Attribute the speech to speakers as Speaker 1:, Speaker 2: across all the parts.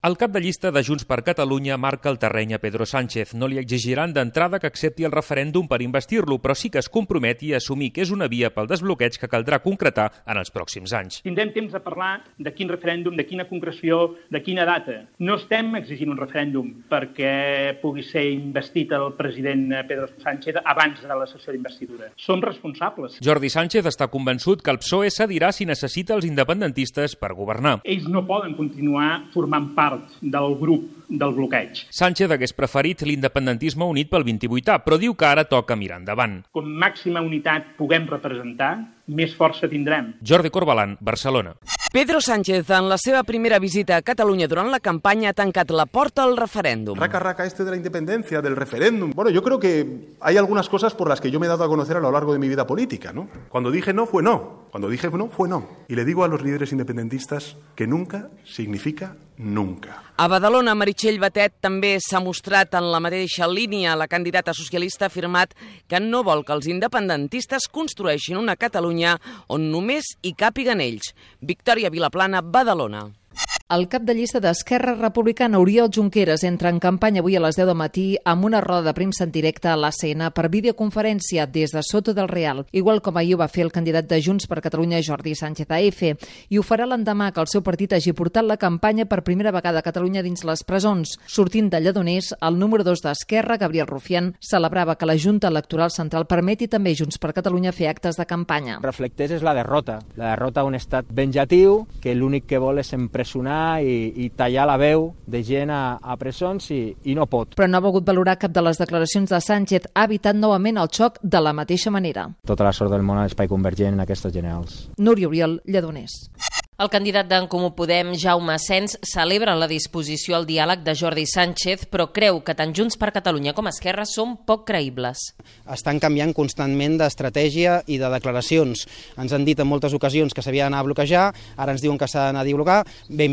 Speaker 1: El cap de llista de Junts per Catalunya marca el terreny a Pedro Sánchez. No li exigiran d'entrada que accepti el referèndum per investir-lo, però sí que es comprometi a assumir que és una via pel desbloqueig que caldrà concretar en els pròxims anys.
Speaker 2: Tindrem temps de parlar de quin referèndum, de quina concreció, de quina data. No estem exigint un referèndum perquè pugui ser investit el president Pedro Sánchez abans de la sessió d'investidura. Som responsables.
Speaker 1: Jordi Sánchez està convençut que el PSOE cedirà si necessita els independentistes per governar.
Speaker 2: Ells no poden continuar formant part del grup del bloqueig.
Speaker 1: Sánchez hagués preferit l'independentisme unit pel 28A, però diu que ara toca mirar endavant.
Speaker 2: Com màxima unitat puguem representar, més força tindrem.
Speaker 1: Jordi Corbalan, Barcelona.
Speaker 3: Pedro Sánchez, en la seva primera visita a Cataluña durant la campaña, ha tancat la porta al referéndum.
Speaker 4: Raca, de la independencia, del referéndum. Bueno, yo creo que hay algunas cosas por las que yo me he dado a conocer a lo largo de mi vida política, ¿no? Cuando dije no, fue no. Cuando dije no, fue no. Y le digo a los líderes independentistas que nunca significa nunca.
Speaker 3: A Badalona, Meritxell Batet també s'ha mostrat en la mateixa línia. La candidata socialista ha afirmat que no vol que els independentistes construeixin una Catalunya on només hi càpiguen ells. Victòria Vilaplana, Badalona.
Speaker 5: El cap de llista d'Esquerra Republicana, Oriol Junqueras, entra en campanya avui a les 10 del matí amb una roda de premsa en directe a l'ACN per videoconferència des de Soto del Real, igual com ahir ho va fer el candidat de Junts per Catalunya, Jordi Sánchez AF, i ho farà l'endemà que el seu partit hagi portat la campanya per primera vegada a Catalunya dins les presons. Sortint de Lledoners, el número 2 d'Esquerra, Gabriel Rufián, celebrava que la Junta Electoral Central permeti també Junts per Catalunya fer actes de campanya.
Speaker 6: Reflecteix la derrota d'un estat venjatiu que l'únic que vol és empresonar i tallar la veu de gent a presons i no pot.
Speaker 5: Però no ha volgut valorar cap de les declaracions de Sánchez, ha evitat novament el xoc de la mateixa manera.
Speaker 6: Tota la sort del món a l'espai convergent en aquestes generals.
Speaker 5: Núria Oriol, Lledoners.
Speaker 7: El candidat d'en Comú Podem, Jaume Asens, celebra la disposició al diàleg de Jordi Sánchez, però creu que tant Junts per Catalunya com Esquerra són poc creïbles.
Speaker 8: Estan canviant constantment d'estratègia i de declaracions. Ens han dit en moltes ocasions que s'havia d'anar a bloquejar, ara ens diuen que s'ha d'anar a dialogar.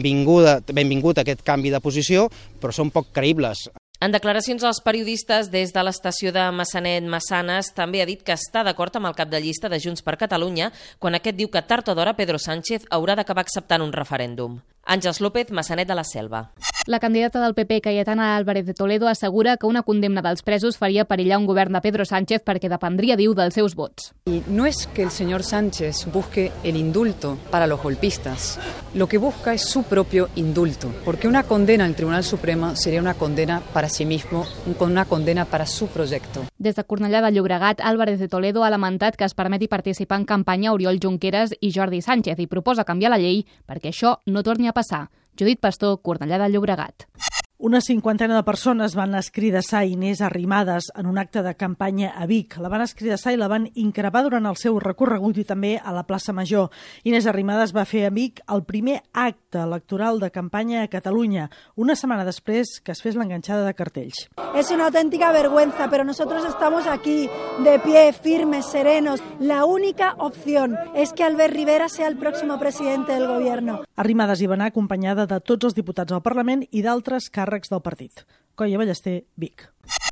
Speaker 8: Benvingut aquest canvi de posició, però són poc creïbles.
Speaker 7: En declaracions als periodistes des de l'estació de Massanet-Massanes també ha dit que està d'acord amb el cap de llista de Junts per Catalunya quan aquest diu que tard o d'hora Pedro Sánchez haurà d'acabar acceptant un referèndum. Àngels López, Massanet de la Selva.
Speaker 9: La candidata del PP, Cayetana Álvarez de Toledo, assegura que una condemna dels presos faria perillar un govern de Pedro Sánchez perquè dependria, diu, dels seus vots.
Speaker 10: Y no es que el señor Sánchez busque el indulto para los golpistas. Lo que busca es su propio indulto, porque una condena al Tribunal Supremo sería una condena para sí mismo, una condena para su proyecto.
Speaker 9: Des de Cornellà de Llobregat, Álvarez de Toledo ha lamentat que es permeti participar en campanya Oriol Junqueras i Jordi Sánchez i proposa canviar la llei perquè això no torni a passar. Judit Pastor, Cornellà de Llobregat.
Speaker 11: Una cinquantena de persones van escridassar Inés Arrimadas en un acte de campanya a Vic. La van escridassar i la van increpar durant el seu recorregut i també a la plaça Major. Inés Arrimadas va fer a Vic el primer acte electoral de campanya a Catalunya, una setmana després que es fes l'enganxada de cartells.
Speaker 12: Es una auténtica vergüenza, pero nosotros estamos aquí de pie, firmes, serenos. La única opción es que Albert Rivera sea el próximo presidente del gobierno.
Speaker 11: Arrimadas hi va anar acompanyada de tots els diputats al Parlament i d'altres càrrecs del partit. Coia Ballester, Vic.